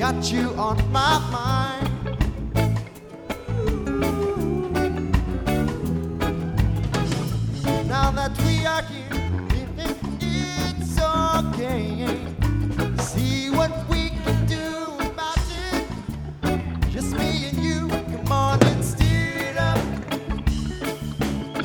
got you on my mind. Now that we are here